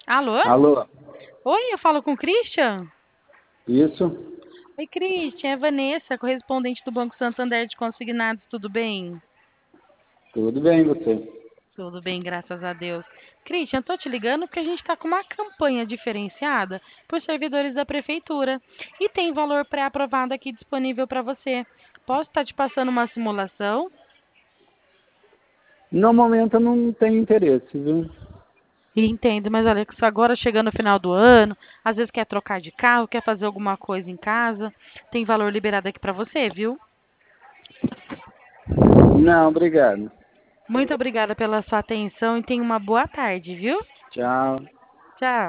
Alô? Alô, Oi, eu falo com o Christian? isso? Oi, Christian, é Vanessa, correspondente do Banco Santander de Consignados, tudo bem? Tudo bem, você? Tudo bem, graças a Deus. Christian, tô te ligando porque a gente está com uma campanha diferenciada por servidores da prefeitura e tem valor pré-aprovado aqui disponível para você. Posso estar te passando uma simulação? No momento eu não tenho interesse, viu? Entendo, mas olha, que isso agora chegando no final do ano, às vezes quer trocar de carro, quer fazer alguma coisa em casa, tem valor liberado aqui para você, viu? Não, obrigado. Muito obrigada pela sua atenção e tenha uma boa tarde, viu? Tchau. Tchau.